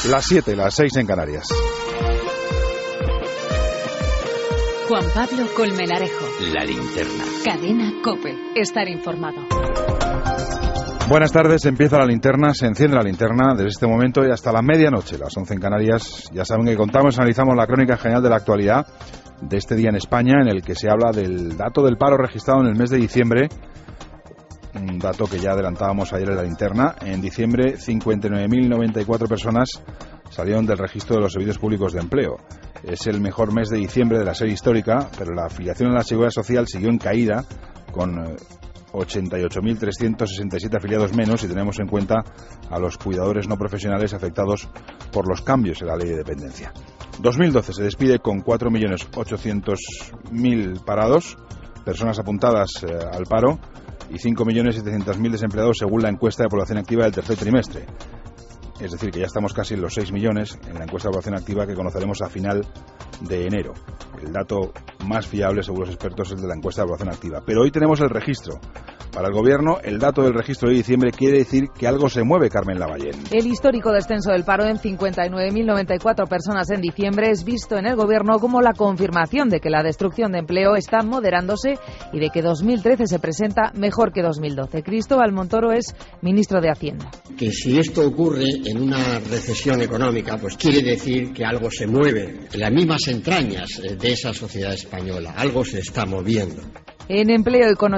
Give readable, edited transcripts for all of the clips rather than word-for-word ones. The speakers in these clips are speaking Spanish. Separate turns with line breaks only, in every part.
Las 7, las 6 en Canarias.
Juan Pablo Colmenarejo.
La linterna.
Cadena COPE. Estar informado.
Buenas tardes, empieza la linterna, se enciende la linterna desde este momento y hasta la medianoche, las 11 en Canarias. Ya saben que contamos, analizamos la crónica general de la actualidad de este día en España, en el que se habla del dato del paro registrado en el mes de diciembre. Un dato que ya adelantábamos ayer en la linterna. En diciembre, 59.094 personas salieron del registro de los servicios públicos de empleo. Es el mejor mes de diciembre de la serie histórica, pero la afiliación a la Seguridad Social siguió en caída, con 88.367 afiliados menos, si tenemos en cuenta a los cuidadores no profesionales afectados por los cambios en la ley de dependencia. 2012 se despide con 4.800.000 parados, personas apuntadas al paro, y 5.700.000 desempleados según la encuesta de población activa del tercer trimestre. Es decir, que ya estamos casi en los 6 millones en la encuesta de población activa que conoceremos a final de enero. El dato más fiable, según los expertos, es el de la encuesta de población activa. Pero hoy tenemos el registro. Para el Gobierno, el dato del registro de diciembre quiere decir que algo se mueve, Carmen Lavallén.
El histórico descenso del paro en 59.094 personas en diciembre es visto en el Gobierno como la confirmación de que la destrucción de empleo está moderándose y de que 2013 se presenta mejor que 2012. Cristóbal Montoro es ministro de Hacienda.
Que si esto ocurre en una recesión económica, pues quiere decir que algo se mueve en las mismas entrañas de esa sociedad española. Algo se está moviendo.
En empleo y con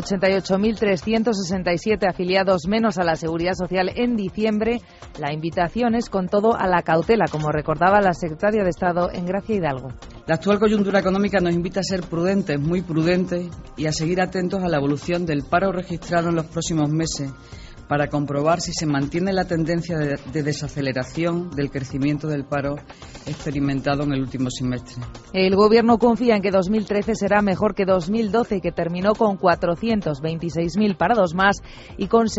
88.367 afiliados menos a la Seguridad Social en diciembre, la invitación es con todo a la cautela, como recordaba la secretaria de Estado Engracia Hidalgo.
La actual coyuntura económica nos invita a ser prudentes, muy prudentes, y a seguir atentos a la evolución del paro registrado en los próximos meses, para comprobar si se mantiene la tendencia de desaceleración del crecimiento del paro experimentado en el último semestre.
El Gobierno confía en que 2013 será mejor que 2012, que terminó con 426.000 parados más y con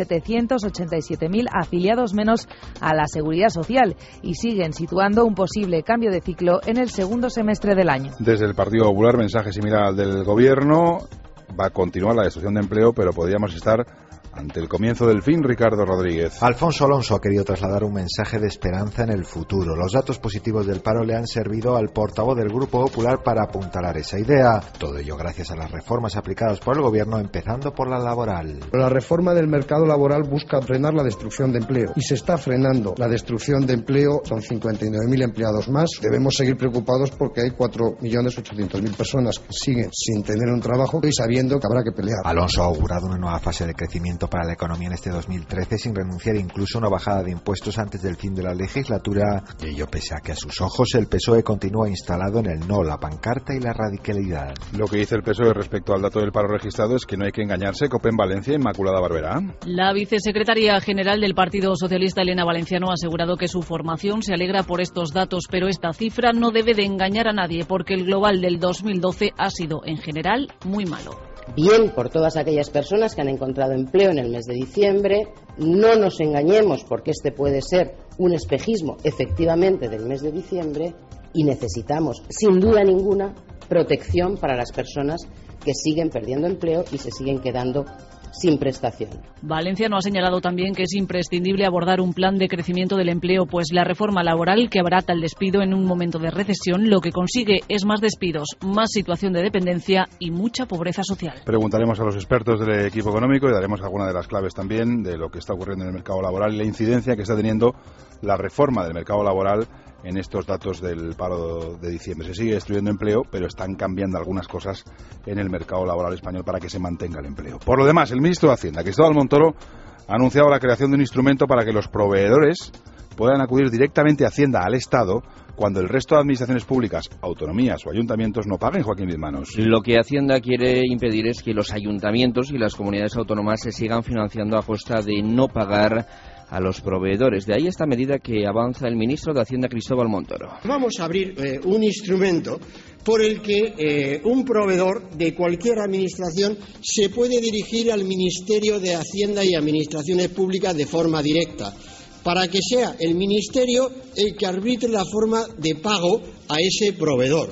787.000 afiliados menos a la Seguridad Social, y siguen situando un posible cambio de ciclo en el segundo semestre del año.
Desde el Partido Popular, mensaje similar al del Gobierno. Va a continuar la destrucción de empleo, pero podríamos estar ante el comienzo del fin. Ricardo Rodríguez.
Alfonso Alonso ha querido trasladar un mensaje de esperanza en el futuro. Los datos positivos del paro le han servido al portavoz del Grupo Popular para apuntalar esa idea. Todo ello gracias a las reformas aplicadas por el Gobierno, empezando por la laboral.
La reforma del mercado laboral busca frenar la destrucción de empleo y se está frenando la destrucción de empleo. Son 59.000 empleados más. Debemos seguir preocupados porque hay 4.800.000 personas que siguen sin tener un trabajo y sabiendo que habrá que pelear.
Alonso ha augurado una nueva fase de crecimiento para la economía en este 2013, sin renunciar incluso a una bajada de impuestos antes del fin de la legislatura, y ello pese a que a sus ojos el PSOE continúa instalado en el no, la pancarta y la radicalidad.
Lo que dice el PSOE respecto al dato del paro registrado es que no hay que engañarse. COPE en Valencia, Inmaculada Barberá.
La vicesecretaria general del Partido Socialista, Elena Valenciano, ha asegurado que su formación se alegra por estos datos, pero esta cifra no debe de engañar a nadie, porque el global del 2012 ha sido, en general, muy malo.
Bien por todas aquellas personas que han encontrado empleo en el mes de diciembre. No nos engañemos, porque este puede ser un espejismo efectivamente del mes de diciembre, y necesitamos, sin duda ninguna, protección para las personas que siguen perdiendo empleo y se siguen quedando sin prestación.
Valenciano ha señalado también que es imprescindible abordar un plan de crecimiento del empleo, pues la reforma laboral que abarata el despido en un momento de recesión lo que consigue es más despidos, más situación de dependencia y mucha pobreza social.
Preguntaremos a los expertos del equipo económico y daremos alguna de las claves también de lo que está ocurriendo en el mercado laboral y la incidencia que está teniendo la reforma del mercado laboral en estos datos del paro de diciembre. Se sigue destruyendo empleo, pero están cambiando algunas cosas en el mercado laboral español para que se mantenga el empleo. Por lo demás, el ministro de Hacienda, Cristóbal Montoro, ha anunciado la creación de un instrumento para que los proveedores puedan acudir directamente a Hacienda, al Estado, cuando el resto de administraciones públicas, autonomías o ayuntamientos no paguen. Joaquín Vizmanos.
Lo que Hacienda quiere impedir es que los ayuntamientos y las comunidades autónomas se sigan financiando a costa de no pagar a los proveedores. De ahí esta medida que avanza el ministro de Hacienda, Cristóbal Montoro.
Vamos a abrir un instrumento por el que un proveedor de cualquier administración se puede dirigir al Ministerio de Hacienda y Administraciones Públicas de forma directa, para que sea el Ministerio el que arbitre la forma de pago a ese proveedor.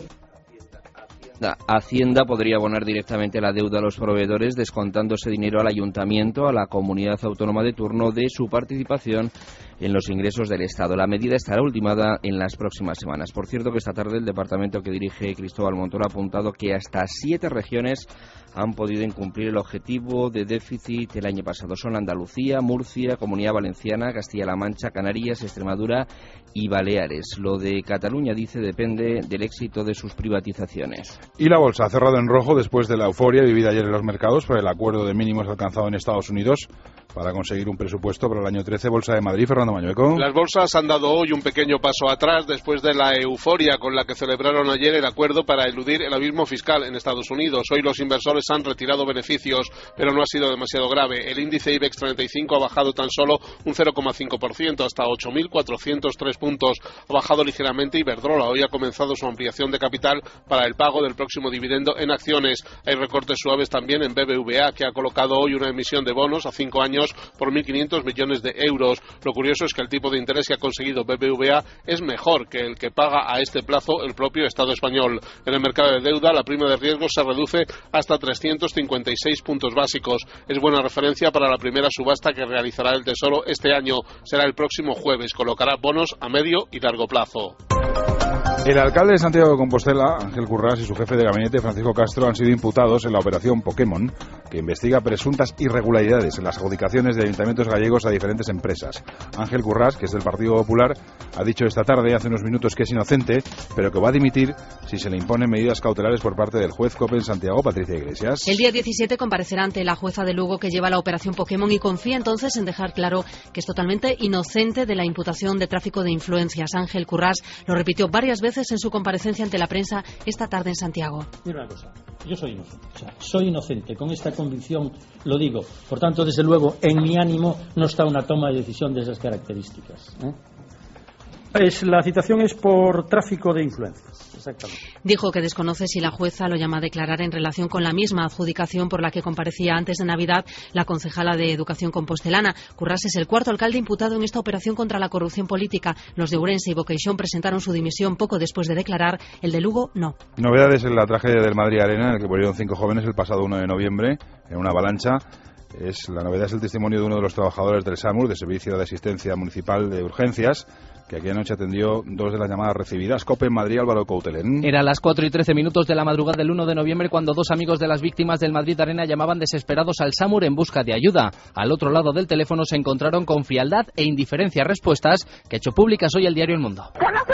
Hacienda podría abonar directamente la deuda a los proveedores, descontándose dinero al ayuntamiento, a la comunidad autónoma de turno, de su participación en los ingresos del Estado. La medida estará ultimada en las próximas semanas. Por cierto, que esta tarde el departamento que dirige Cristóbal Montoro ha apuntado que hasta 7 regiones han podido incumplir el objetivo de déficit el año pasado. Son Andalucía, Murcia, Comunidad Valenciana, Castilla-La Mancha, Canarias, Extremadura y Baleares. Lo de Cataluña, dice, depende del éxito de sus privatizaciones.
Y la bolsa ha cerrado en rojo después de la euforia vivida ayer en los mercados por el acuerdo de mínimos alcanzado en Estados Unidos para conseguir un presupuesto para el año 13. Bolsa de Madrid, Fernando Mañueco.
Las bolsas han dado hoy un pequeño paso atrás después de la euforia con la que celebraron ayer el acuerdo para eludir el abismo fiscal en Estados Unidos. Hoy los inversores han retirado beneficios, pero no ha sido demasiado grave. El índice IBEX 35 ha bajado tan solo un 0,5%, hasta 8.403 puntos. Ha bajado ligeramente Iberdrola. Hoy ha comenzado su ampliación de capital para el pago del próximo dividendo en acciones. Hay recortes suaves también en BBVA, que ha colocado hoy una emisión de bonos a 5 años por 1.500 millones de euros. Lo curioso es que el tipo de interés que ha conseguido BBVA es mejor que el que paga a este plazo el propio Estado español. En el mercado de deuda, la prima de riesgo se reduce hasta 356 puntos básicos. Es buena referencia para la primera subasta que realizará el Tesoro este año. Será el próximo jueves. Colocará bonos a medio y largo plazo.
El alcalde de Santiago de Compostela, Ángel Currás, y su jefe de gabinete, Francisco Castro, han sido imputados en la operación Pokémon, que investiga presuntas irregularidades en las adjudicaciones de ayuntamientos gallegos a diferentes empresas. Ángel Currás, que es del Partido Popular, ha dicho esta tarde, hace unos minutos, que es inocente, pero que va a dimitir si se le imponen medidas cautelares por parte del juez COPE en Santiago. Patricia Iglesias.
El día 17 comparecerá ante la jueza de Lugo que lleva la operación Pokémon y confía entonces en dejar claro que es totalmente inocente de la imputación de tráfico de influencias. Ángel Currás lo repitió varias veces en su comparecencia ante la prensa esta tarde en Santiago.
Mira una cosa, yo soy inocente, soy inocente, con esta convicción lo digo. Por tanto, desde luego, en mi ánimo no está una toma de decisión de esas características. La citación es por tráfico de influencias, exactamente.
Dijo que desconoce si la jueza lo llama a declarar en relación con la misma adjudicación por la que comparecía antes de Navidad la concejala de Educación compostelana. Currás es el cuarto alcalde imputado en esta operación contra la corrupción política. Los de Ourense y Boqueixón presentaron su dimisión poco después de declarar. El de Lugo, no.
Novedades en la tragedia del Madrid Arena, en el que murieron 5 jóvenes el pasado 1 de noviembre en una avalancha. La novedad es el testimonio de uno de los trabajadores del SAMUR, de Servicio de Asistencia Municipal de Urgencias, que aquella noche atendió 2 de las llamadas recibidas. COPE en Madrid, Álvaro Coutelén.
Era las 4:13 de la madrugada del 1 de noviembre cuando 2 amigos de las víctimas del Madrid Arena llamaban desesperados al SAMUR en busca de ayuda. Al otro lado del teléfono se encontraron con frialdad e indiferencia respuestas que ha hecho públicas hoy el diario El Mundo.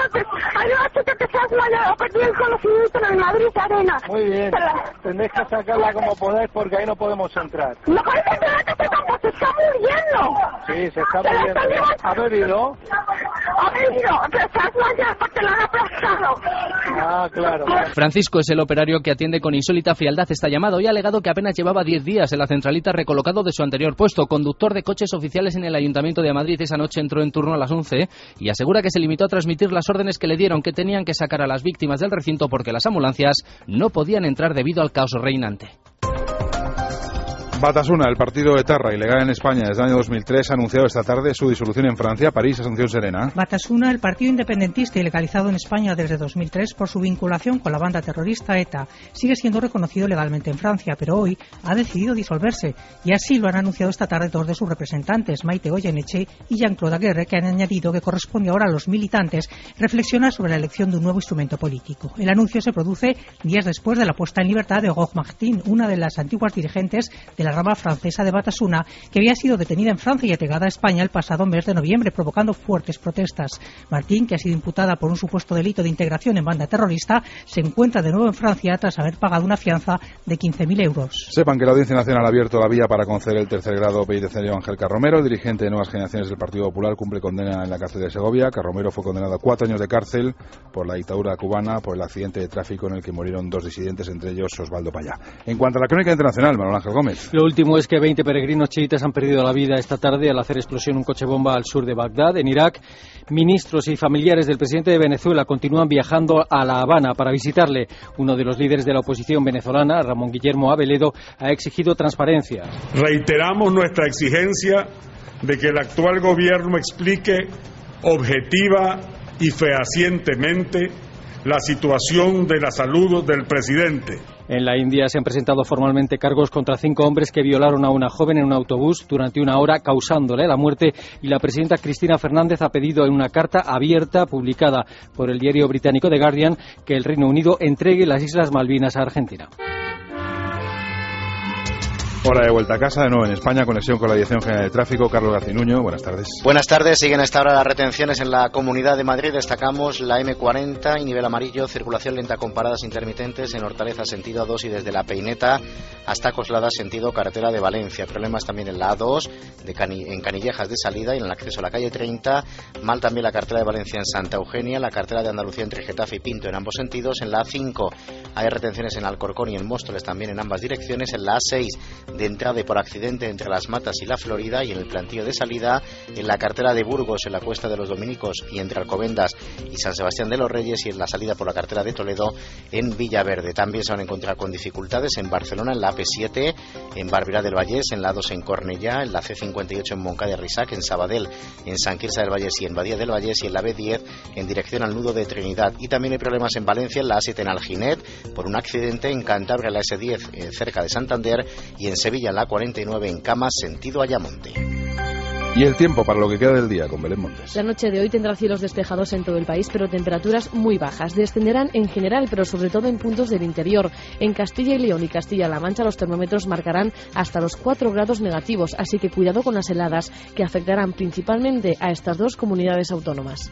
Muy bien, tendréis que sacarla como podáis porque ahí no podemos entrar.
¡Se está muriendo!
Sí, se está muriendo. ¿Ha bebido?
Ha bebido, pero se ha desmayado porque lo han aplastado.
Ah, claro.
Francisco es el operario que atiende con insólita frialdad esta llamada. Hoy ha alegado que apenas llevaba 10 días en la centralita recolocado de su anterior puesto. Conductor de coches oficiales en el Ayuntamiento de Madrid, esa noche entró en turno a las 11 y asegura que se limitó a transmitir las órdenes que le dieron, que tenían que sacar a las víctimas del recinto porque las ambulancias no podían entrar debido al caos reinante.
Batasuna, el partido etarra, ilegal en España desde el año 2003, ha anunciado esta tarde su disolución en Francia. París, Asunción Serena.
Batasuna, el partido independentista ilegalizado en España desde 2003 por su vinculación con la banda terrorista ETA, sigue siendo reconocido legalmente en Francia, pero hoy ha decidido disolverse. Y así lo han anunciado esta tarde 2 de sus representantes, Maite Goyeneche y Jean-Claude Aguirre, que han añadido que corresponde ahora a los militantes reflexionar sobre la elección de un nuevo instrumento político. El anuncio se produce días después de la puesta en libertad de Roch Martin, una de las antiguas dirigentes de la rama francesa de Batasuna, que había sido detenida en Francia y entregada a España el pasado mes de noviembre, provocando fuertes protestas. Martín, que ha sido imputada por un supuesto delito de integración en banda terrorista, se encuentra de nuevo en Francia tras haber pagado una fianza de 15.000 euros.
Sepan que la Audiencia Nacional ha abierto la vía para conceder el tercer grado penitenciario a Ángel Carromero, el dirigente de Nuevas Generaciones del Partido Popular, cumple condena en la cárcel de Segovia. Carromero fue condenado a 4 años de cárcel por la dictadura cubana por el accidente de tráfico en el que murieron 2 disidentes, entre ellos Osvaldo Payá. En cuanto a la crónica internacional, Manuel Ángel Gómez.
Lo último es que 20 peregrinos chiitas han perdido la vida esta tarde al hacer explosión un coche bomba al sur de Bagdad, en Irak. Ministros y familiares del presidente de Venezuela continúan viajando a La Habana para visitarle. Uno de los líderes de la oposición venezolana, Ramón Guillermo Aveledo, ha exigido transparencia.
Reiteramos nuestra exigencia de que el actual gobierno explique objetiva y fehacientemente la situación de la salud del presidente.
En la India se han presentado formalmente cargos contra 5 hombres que violaron a una joven en un autobús durante una hora, causándole la muerte, y la presidenta Cristina Fernández ha pedido en una carta abierta publicada por el diario británico The Guardian que el Reino Unido entregue las Islas Malvinas a Argentina.
Hora de vuelta a casa, de nuevo en España, conexión con la Dirección General de Tráfico. Carlos Garcinuño, buenas tardes.
Buenas tardes, siguen hasta ahora las retenciones en la Comunidad de Madrid. Destacamos la M40 y nivel amarillo, circulación lenta con paradas intermitentes en Hortaleza sentido A2 y desde La Peineta hasta Coslada sentido carretera de Valencia. Problemas también en la A2, en Canillejas de salida y en el acceso a la calle 30. Mal también la carretera de Valencia en Santa Eugenia, la carretera de Andalucía entre Getafe y Pinto en ambos sentidos. En la A5 hay retenciones en Alcorcón y en Móstoles también en ambas direcciones. En la A6 de entrada y por accidente entre Las Matas y La Florida, y en el plantío de salida en la carretera de Burgos en la Cuesta de los Dominicos y entre Alcobendas y San Sebastián de los Reyes, y en la salida por la carretera de Toledo en Villaverde. También se van a encontrar con dificultades en Barcelona, en la AP7, en Barberá del Vallés, en la A2 en Cornellá, en la C58 en Moncada y Risac, en Sabadell, en Sant Quirze del Vallès y en Badía del Vallés, y en la B10 en dirección al nudo de Trinidad. Y también hay problemas en Valencia, en la A7 en Alginet por un accidente, en Cantabria en la S10 cerca de Santander, y en Sevilla en la 49 en Camas sentido Ayamonte.
Y el tiempo para lo que queda del día con Belén Montes.
La noche de hoy tendrá cielos despejados en todo el país, pero temperaturas muy bajas. Descenderán en general, pero sobre todo en puntos del interior. En Castilla y León y Castilla-La Mancha los termómetros marcarán hasta los 4 grados negativos, así que cuidado con las heladas que afectarán principalmente a estas dos comunidades autónomas.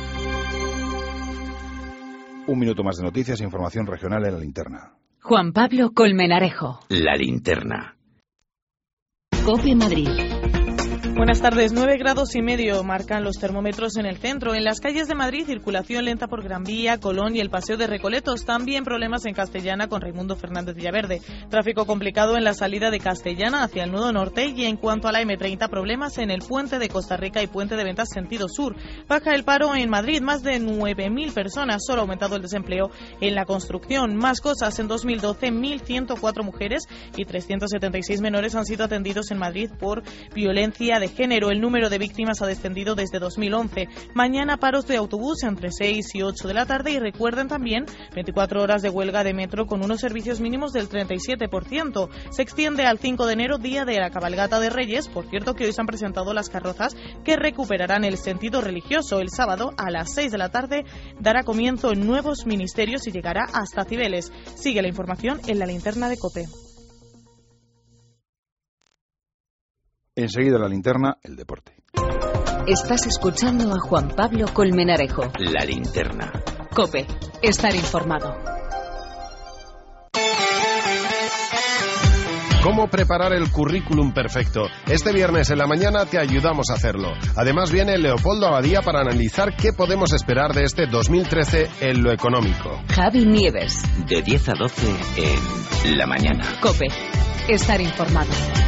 Un minuto más de noticias e información regional en La Linterna.
Juan Pablo Colmenarejo.
La Linterna.
COPE Madrid.
Buenas tardes. 9,5 grados marcan los termómetros en el centro. En las calles de Madrid, circulación lenta por Gran Vía, Colón y el Paseo de Recoletos. También problemas en Castellana con Raimundo Fernández Villaverde. Tráfico complicado en la salida de Castellana hacia el nudo norte. Y en cuanto a la M30, problemas en el puente de Costa Rica y puente de Ventas sentido sur. Baja el paro en Madrid, más de 9.000 personas. Solo ha aumentado el desempleo en la construcción. Más cosas, en 2012, 1.104 mujeres y 376 menores han sido atendidos en Madrid por violencia de género. El número de víctimas ha descendido desde 2011. Mañana paros de autobús entre 6 y 8 de la tarde, y recuerden también 24 horas de huelga de metro con unos servicios mínimos del 37%. Se extiende al 5 de enero, día de la cabalgata de Reyes. Por cierto que hoy se han presentado las carrozas que recuperarán el sentido religioso. El sábado a las 6 de la tarde dará comienzo en nuevos ministerios y llegará hasta Cibeles. Sigue la información en la linterna de COPE.
Enseguida La Linterna, el deporte.
Estás escuchando a Juan Pablo Colmenarejo.
La Linterna.
COPE. Estar informado.
¿Cómo preparar el currículum perfecto? Este viernes en la mañana te ayudamos a hacerlo. Además viene Leopoldo Abadía para analizar qué podemos esperar de este 2013 en lo económico.
Javi Nieves.
De 10 a 12 en La Mañana.
COPE. Estar informado.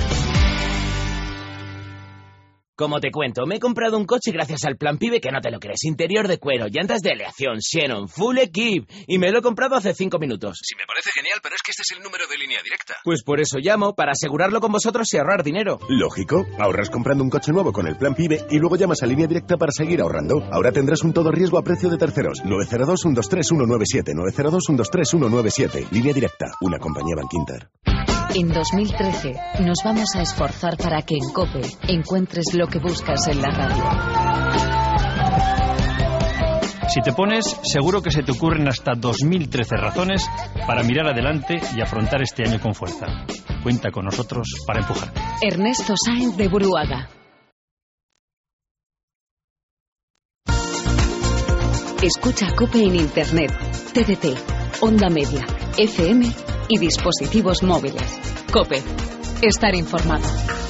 Como te cuento, me he comprado un coche gracias al Plan PIBE que no te lo crees. Interior de cuero, llantas de aleación, Xenon, full equip. Y me lo he comprado hace 5 minutos.
Sí, me parece genial, pero es que este es el número de Línea Directa.
Pues por eso llamo, para asegurarlo con vosotros y ahorrar dinero.
Lógico, ahorras comprando un coche nuevo con el Plan PIBE y luego llamas a Línea Directa para seguir ahorrando. Ahora tendrás un todo riesgo a precio de terceros. 902-123-197, 902-123-197. Línea Directa, una compañía Bankinter.
En 2013 nos vamos a esforzar para que en COPE encuentres lo que buscas en la radio.
Si te pones, seguro que se te ocurren hasta 2013 razones para mirar adelante y afrontar este año con fuerza. Cuenta con nosotros para empujar.
Ernesto Sáenz de Buruaga. Escucha COPE en Internet, TDT, Onda Media, FM y dispositivos móviles. COPE. Estar informado.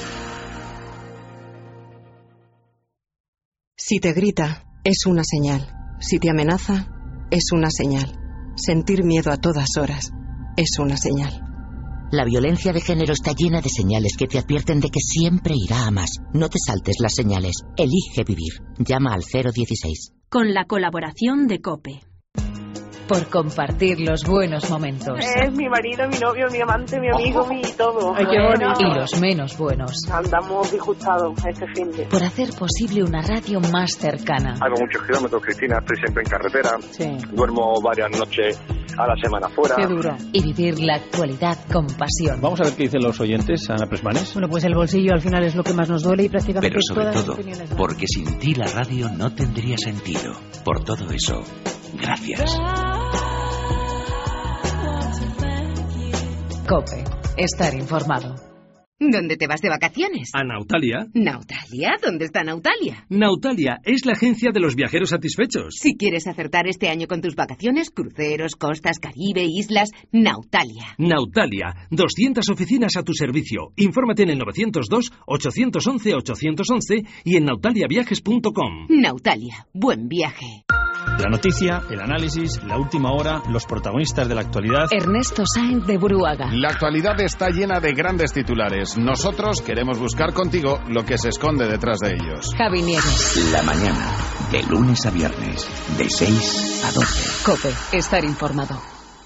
Si te grita, es una señal. Si te amenaza, es una señal. Sentir miedo a todas horas es una señal.
La violencia de género está llena de señales que te advierten de que siempre irá a más. No te saltes las señales. Elige vivir. Llama al 016.
Con la colaboración de COPE.
por compartir los buenos momentos.
Es mi marido, mi novio, mi amante, mi amigo, mi todo.
Ay, qué bonito. Y los menos buenos.
Andamos disgustados este fin de...
Por hacer posible una radio más cercana.
Hago muchos kilómetros, Cristina, estoy siempre en carretera. Sí. Duermo varias noches a la semana fuera.
Qué duro. Y vivir la actualidad con pasión.
Vamos a ver qué dicen los oyentes, Ana Presmanes.
Bueno, pues el bolsillo al final es lo que más nos duele y prácticamente
pero sobre
todas
todo,
las opiniones...
porque sin ti la radio no tendría sentido. Por todo eso, gracias.
COPE. Estar informado.
¿Dónde te vas de vacaciones?
A Nautalia.
¿Nautalia? ¿Dónde está Nautalia?
Nautalia es la agencia de los viajeros satisfechos.
Si quieres acertar este año con tus vacaciones, cruceros, costas, Caribe, islas, Nautalia.
Nautalia, 200 oficinas a tu servicio. Infórmate en el 902-811-811 y en nautaliaviajes.com.
Nautalia, buen viaje.
La noticia, el análisis, la última hora, los protagonistas de la actualidad.
Ernesto Sáenz de Buruaga.
La actualidad está llena de grandes titulares. Nosotros queremos buscar contigo lo que se esconde detrás de ellos.
Javi Nieves.
La mañana, de lunes a viernes, de 6 a 12.
COPE. Estar informado.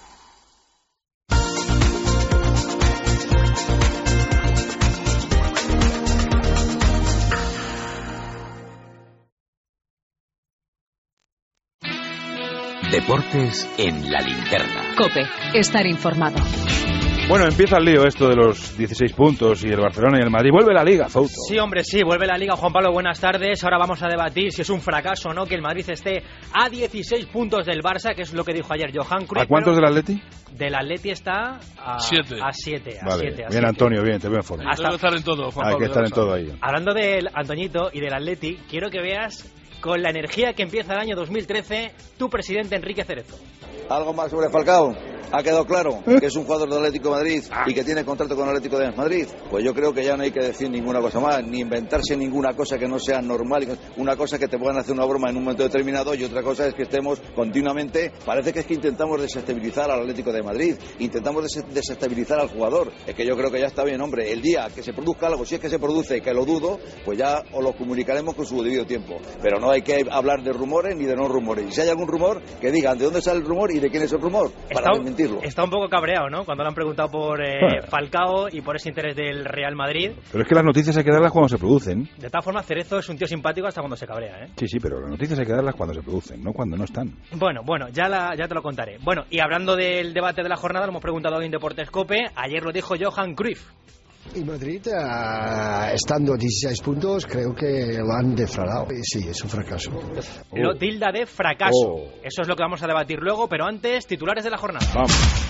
Deportes en la linterna.
COPE. Estar informado.
Bueno, empieza el lío esto de los 16 puntos y el Barcelona y el Madrid. Vuelve la Liga, Fausto.
Sí, hombre, sí, vuelve la Liga. Juan Pablo, buenas tardes. Ahora vamos a debatir si es un fracaso o no que el Madrid esté a 16 puntos del Barça, que es lo que dijo ayer Johan Cruyff.
¿A cuántos del Atleti?
Del Atleti está a 7. A 7.
Vale, bien, Antonio, bien, te veo en forma.
Hay que estar en todo, Juan Pablo.
Hay que estar en todo ahí.
Hablando del Antoñito y del Atleti, quiero que veas con la energía que empieza el año 2013 tu presidente Enrique Cerezo.
Algo más sobre Falcao. Ha quedado claro que es un jugador del Atlético de Madrid y que tiene contrato con el Atlético de Madrid. Pues yo creo que ya no hay que decir ninguna cosa más, ni inventarse ninguna cosa que no sea normal. Una cosa que te puedan hacer una broma en un momento determinado y otra cosa es que estemos continuamente. Parece que es que intentamos desestabilizar al Atlético de Madrid, intentamos desestabilizar al jugador. Es que yo creo que ya está bien, hombre. El día que se produzca algo, si es que se produce, que lo dudo, pues ya os lo comunicaremos con su debido tiempo. Pero no hay que hablar de rumores ni de no rumores. Y si hay algún rumor, que digan de dónde sale el rumor y de quién es el rumor, para desmentirlo.
Está un poco cabreado, ¿no? Cuando le han preguntado por Falcao y por ese interés del Real Madrid.
Pero es que las noticias hay que darlas cuando se producen.
De todas formas, Cerezo es un tío simpático hasta cuando se cabrea, ¿eh?
Sí, pero las noticias hay que darlas cuando se producen, no cuando no están.
Bueno, ya te lo contaré. Bueno, y hablando del debate de la jornada, lo hemos preguntado hoy en Deportes COPE. Ayer lo dijo Johan Cruyff.
Y Madrid, estando a 16 puntos, creo que lo han defraudado. Sí, es un fracaso.
Lo tilda de fracaso. Eso es lo que vamos a debatir luego, pero antes, titulares de la jornada.
Vamos.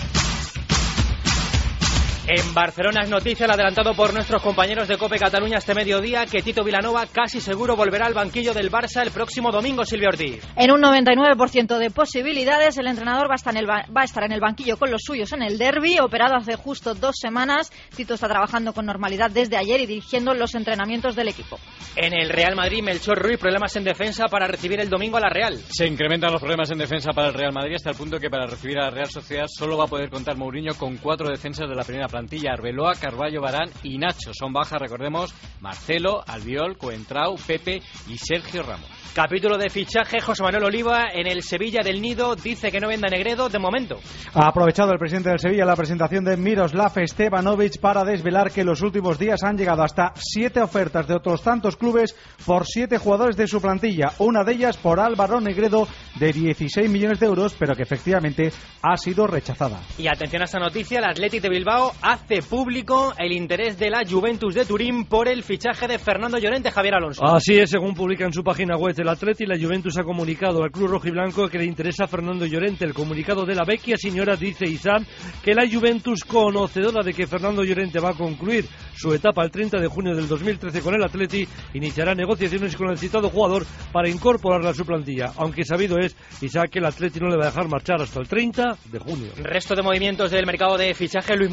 En Barcelona es noticia, el adelantado por nuestros compañeros de COPE Cataluña este mediodía, que Tito Vilanova casi seguro volverá al banquillo del Barça el próximo domingo, Silvia Ortiz.
En un 99% de posibilidades, el entrenador va a estar en el banquillo con los suyos en el derbi, operado hace justo 2 semanas. Tito está trabajando con normalidad desde ayer y dirigiendo los entrenamientos del equipo.
En el Real Madrid, Melchor Ruiz, problemas en defensa para recibir el domingo a la Real.
Se incrementan los problemas en defensa para el Real Madrid hasta el punto que para recibir a la Real Sociedad solo va a poder contar Mourinho con 4 defensas de la primera plantilla: Arbeloa, Carballo, Varane y Nacho. Son bajas, recordemos, Marcelo, Albiol, Coentrao, Pepe y Sergio Ramos.
Capítulo de fichaje, José Manuel Oliva en el Sevilla del Nido dice que no venda Negredo de momento.
Ha aprovechado el presidente del Sevilla la presentación de Miroslav Stevanovic para desvelar que en los últimos días han llegado hasta 7 ofertas de otros tantos clubes por 7 jugadores de su plantilla, una de ellas por Álvaro Negredo de 16 millones de euros, pero que efectivamente ha sido rechazada.
Y atención a esta noticia, el Athletic de Bilbao hace público el interés de la Juventus de Turín por el fichaje de Fernando Llorente. Javier Alonso.
Así es, según publica en su página web el Atleti, la Juventus ha comunicado al club rojiblanco que le interesa a Fernando Llorente. El comunicado de la vecchia señora dice Isam que la Juventus, conocedora de que Fernando Llorente va a concluir su etapa el 30 de junio del 2013 con el Atleti, iniciará negociaciones con el citado jugador para incorporarle a su plantilla, aunque sabido es, Isaac, que el Atleti no le va a dejar marchar hasta el 30 de junio.
Resto de movimientos del mercado de fichaje, Luis Munilla.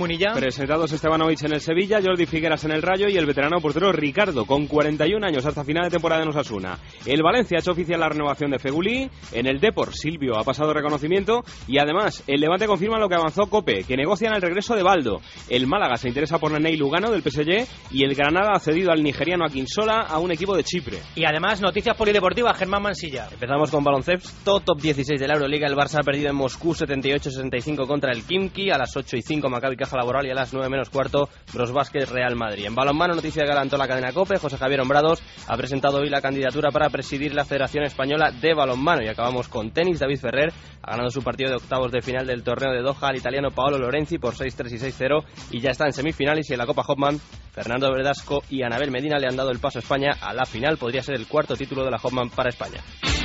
nombres: Dados Stevanovic en el Sevilla, Jordi Figueras en el Rayo y el veterano portero Ricardo, con 41 años hasta final de temporada en Osasuna. El Valencia ha hecho oficial la renovación de Fegulí. En el Depor, Silvio ha pasado reconocimiento. Y además, el Levante confirma lo que avanzó COPE, que negocian el regreso de Baldo. El Málaga se interesa por Nenei Lugano del PSG y el Granada ha cedido al nigeriano Akinsola a un equipo de Chipre.
Y además, noticias polideportivas, Germán Mansilla.
Empezamos con baloncesto, top 16 de la Euroliga. El Barça ha perdido en Moscú 78-65 contra el Khimki. A las 8:05 Maccabi Caja Laboral y a las 9:15 Brosbásquet Real Madrid. En balonmano, noticia que adelantó la cadena COPE. José Javier Hombrados ha presentado hoy la candidatura para presidir la Federación Española de Balonmano. Y acabamos con tenis. David Ferrer ha ganado su partido de octavos de final del torneo de Doha al italiano Paolo Lorenzi por 6-3 y 6-0 y ya está en semifinales. Y en la Copa Hopman, Fernando Verdasco y Anabel Medina le han dado el paso a España a la final. Podría ser el cuarto título de la Hopman para España.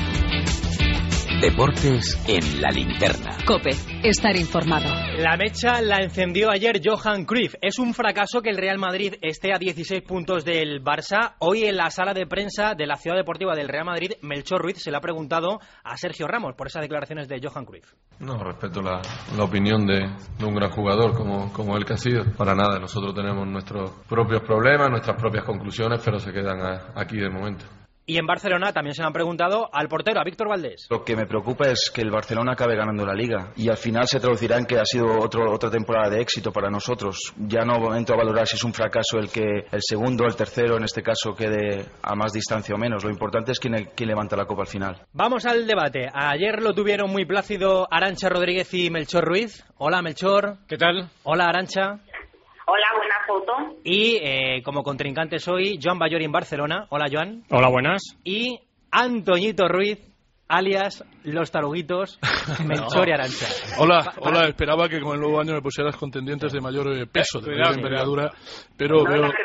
Deportes en la linterna.
COPE, estar informado.
La mecha la encendió ayer Johan Cruyff. Es un fracaso que el Real Madrid esté a 16 puntos del Barça. Hoy en la sala de prensa de la Ciudad Deportiva del Real Madrid, Melchor Ruiz se le ha preguntado a Sergio Ramos por esas declaraciones de Johan Cruyff.
No, respeto la opinión de un gran jugador como él que ha sido. Para nada, nosotros tenemos nuestros propios problemas, nuestras propias conclusiones, pero se quedan aquí de momento.
Y en Barcelona también se le han preguntado al portero, a Víctor Valdés.
Lo que me preocupa es que el Barcelona acabe ganando la Liga y al final se traducirá en que ha sido otra temporada de éxito para nosotros. Ya no entro a valorar si es un fracaso el que el segundo, el tercero, en este caso, quede a más distancia o menos. Lo importante es quién levanta la copa al final.
Vamos al debate. Ayer lo tuvieron muy plácido Arantxa Rodríguez y Melchor Ruiz. Hola, Melchor.
¿Qué tal?
Hola, Arantxa.
Hola, buena foto.
Y como contrincantes hoy, Joan Ballori en Barcelona. Hola, Joan.
Hola, buenas.
Y Antoñito Ruiz, alias Los Taruguitos, Melchor y Arantxa.
Hola, esperaba que con el nuevo año me pusieras contendientes de mayor peso, de mayor envergadura, pero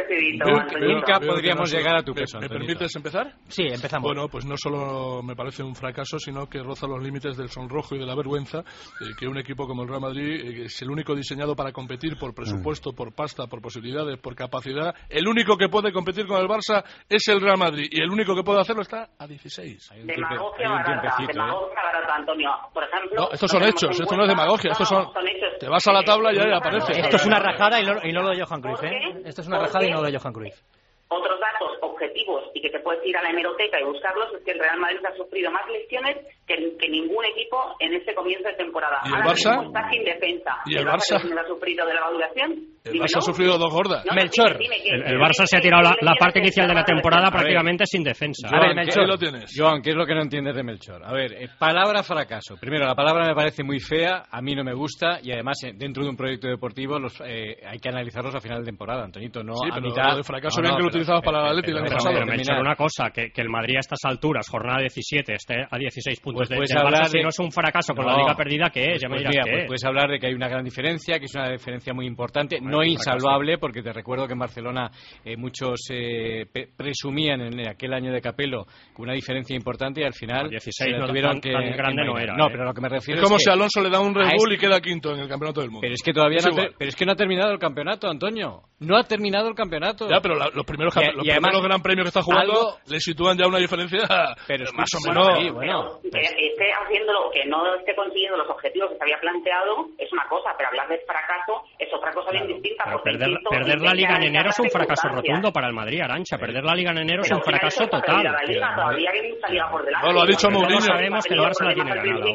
nunca podríamos llegar a tu peso.
¿Me permites empezar?
Sí, empezamos.
Bueno, pues no solo me parece un fracaso, sino que roza los límites del sonrojo y de la vergüenza que un equipo como el Real Madrid es el único diseñado para competir por presupuesto, por pasta, por posibilidades, por capacidad. El único que puede competir con el Barça es el Real Madrid y el único que puede hacerlo está a 16.
Demagogia barata, Antonio. Por ejemplo,
no, estos son hechos, esto no es demagogia, estos son hechos. Te vas a la tabla y ahí aparece.
Esto es una rajada y no lo de Johan Cruyff, ¿eh? Esto es una rajada y no lo de Johan Cruyff.
Otros datos objetivos y que te puedes ir a la hemeroteca y buscarlos es que el Real Madrid ha sufrido más lesiones que ningún equipo en este comienzo de temporada.
¿Y el Barça?
Está sin defensa.
¿Y el Barça?
¿Ha sufrido de la maduración?
El Barça ha sufrido dos gordas.
Melchor.
El Barça se ha tirado la parte inicial de la temporada prácticamente sin defensa.
A ver, Melchor. Lo tienes.
Joan, ¿qué es lo que no entiendes de Melchor? A ver, palabra fracaso. Primero, la palabra me parece muy fea, a mí no me gusta y además dentro de un proyecto deportivo hay que analizarlos a final de temporada, Antonito, no
sí,
a
pero mitad. Lo de fracaso bien que lo utilizabas para la Atleti el año pasado.
Pero Melchor, una cosa, que el Madrid a estas alturas, jornada 17, esté a 16 puntos pues del Barça, si no es un fracaso con la Liga perdida, ¿qué es? Ya me dirás qué es. Puedes hablar de que hay una gran diferencia, que es una diferencia muy importante, no insalvable, porque te recuerdo que en Barcelona muchos presumían en aquel año de Capello con una diferencia importante y al final 16 no tuvieron que tan grande no era. No, pero lo que me refiero
es como si Alonso le da un Red Bull y queda quinto en el campeonato del mundo.
Pero es que todavía no ha terminado el campeonato, Antonio. No ha terminado el campeonato.
Ya, pero los primeros gran premios que está jugando le sitúan ya una diferencia
pero
más o menos.
Sí, bueno,
esté haciéndolo, que no esté consiguiendo los objetivos que se había planteado es una cosa, pero hablar de fracaso es otra cosa bien distinta.
Perder la Liga en enero es un fracaso rotundo para el Madrid, Arantxa. Perder la Liga en enero es un fracaso total.
No, lo ha dicho Mourinho.
Sabemos que el Barça la tiene ganada.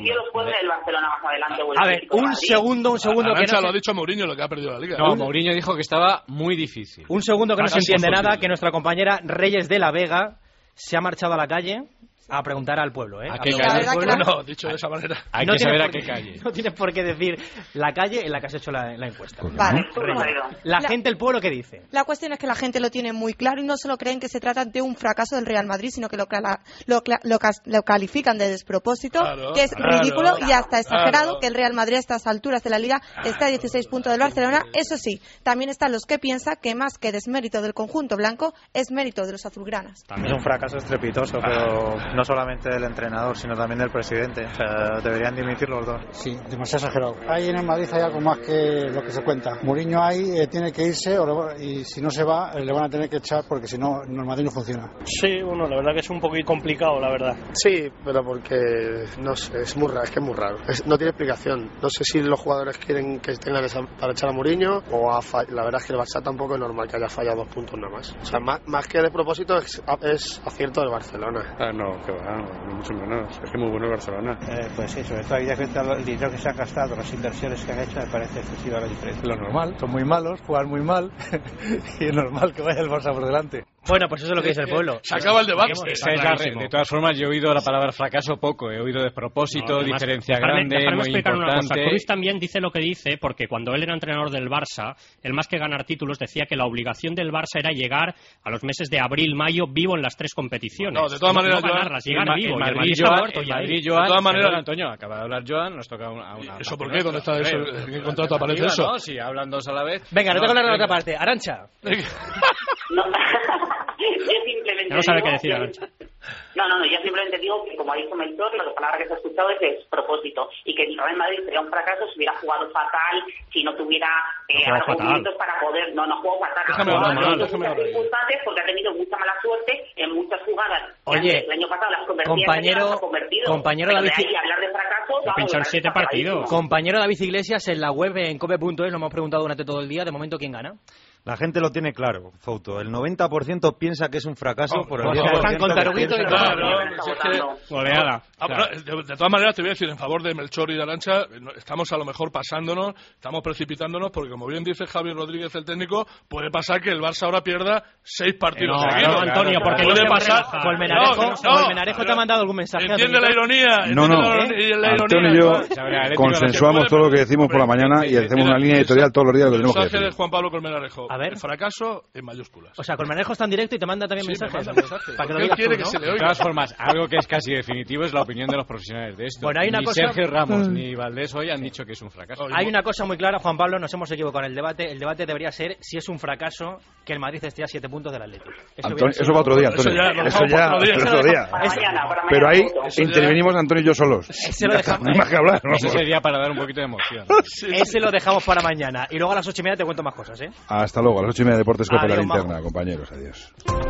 A ver, un segundo.
Arantxa, lo ha dicho Mourinho, lo que ha perdido la Liga.
No, Mourinho dijo que estaba muy difícil.
Un segundo que no se entiende nada, que nuestra compañera Reyes de la Vega se ha marchado a la calle a preguntar al pueblo, ¿eh?
¿A qué calle? No, dicho de esa manera.
Hay que saber a qué calle.
No tienes por qué decir la calle en la que has hecho la encuesta.
Vale.
La gente, el pueblo, ¿qué dice?
La cuestión es que la gente lo tiene muy claro y no solo creen que se trata de un fracaso del Real Madrid, sino que lo califican de despropósito, que es ridículo y hasta exagerado que el Real Madrid a estas alturas de la Liga está a 16 puntos del Barcelona. Eso sí, también están los que piensan que más que desmérito del conjunto blanco es mérito de los azulgranas.
Es un fracaso estrepitoso, pero
no solamente del entrenador, sino también del presidente. O sea, deberían dimitir los dos.
Sí, demasiado exagerado. Ahí en el Madrid hay algo más que lo que se cuenta. Mourinho ahí tiene que irse y si no se va le van a tener que echar porque si no, el Madrid no funciona.
Sí, bueno, la verdad que es un poquito complicado, la verdad.
Sí, pero porque, no sé, es muy raro, es que es muy raro. No tiene explicación. No sé si los jugadores quieren que tengan para echar a Mourinho o la verdad es que el Barça tampoco es normal que haya fallado 2 puntos nada más. O sea, más que de propósito es acierto del Barcelona.
No, que va, no mucho menos. Es que muy bueno el Barcelona.
Pues sí, sobre todo ahí el dinero que se han gastado, las inversiones que han hecho, me parece excesiva la diferencia.
Lo normal, son muy malos, juegan muy mal y es normal que vaya el Barça por delante.
Bueno, pues eso es lo que dice el pueblo.
Se acaba el debate.
De todas formas, yo he oído la palabra fracaso poco. He oído despropósito, diferencia grande, muy importante.
Cruyff también dice lo que dice, porque cuando él era entrenador del Barça, él más que ganar títulos decía que la obligación del Barça era llegar a los meses de abril, mayo, vivo en las 3 competiciones.
No, de todas maneras,
no ganarlas, llegar vivo.
En Madrid, Joan, de todas maneras, Antonio, acaba de hablar Joan, nos toca una
¿Eso por qué? ¿Dónde está eso? ¿En qué contrato aparece eso?
No, sí, hablan dos a la vez.
Venga, no te hablar de la otra parte. Arantxa.
No. Yo simplemente
no sabe qué decir, Arantxa.
No, yo simplemente digo que, como ha dicho Melchor, la palabra que se ha escuchado es despropósito y que el Real Madrid sería un fracaso si hubiera jugado fatal, si no tuviera argumentos para poder... No jugó fatal. Muchas circunstancias porque ha tenido mucha mala suerte en muchas jugadas.
Oye,
el año pasado las convertido.
Compañero David...
Y hablar de fracaso...
Pinchar 7 partidos.
Compañero David Iglesias, en la web en cope.es lo hemos preguntado durante todo el día. De momento, ¿quién gana?
La gente lo tiene claro, Fouto. El 90% piensa que es un fracaso por el
10%. Goleada.
De todas maneras, te voy a decir, en favor de Melchor y de Arantxa, estamos a lo mejor pasándonos, estamos precipitándonos, porque como bien dice Javier Rodríguez, el técnico, puede pasar que el Barça ahora pierda 6 partidos seguidos.
No, Antonio, porque
puede pasar.
Colmenarejo te ha mandado algún mensaje.
Entiende la ironía.
Antonio y yo consensuamos todo lo que decimos por la mañana y hacemos una línea editorial todos los días.
El mensaje de Juan Pablo Colmenarejo.
A ver.
El fracaso en mayúsculas.
O sea, Colmenarejo está en directo y te manda también mensajes.
Para que lo digas quiere tú, ¿no? Que se le oiga.
De todas formas, algo que es casi definitivo es la opinión de los profesionales de esto.
Bueno, hay una
ni
cosa...
Sergio Ramos ni Valdés hoy han dicho que es un fracaso.
Hay una cosa muy clara, Juan Pablo, nos hemos equivocado en el debate. El debate debería ser si es un fracaso que el Madrid esté a 7 puntos del Atlético.
Eso va otro día, Antonio. Eso ya otro día. Pero ahí intervenimos Antonio y yo solos.
Ese lo dejamos.
No hay más que hablar.
Eso sería para dar un poquito de emoción.
Ese lo dejamos para mañana. Y luego a las 8:30 te cuento más cosas, ¿eh?
Hasta luego, a las 8:30 Deportes Cope, la linterna, compañeros. Adiós.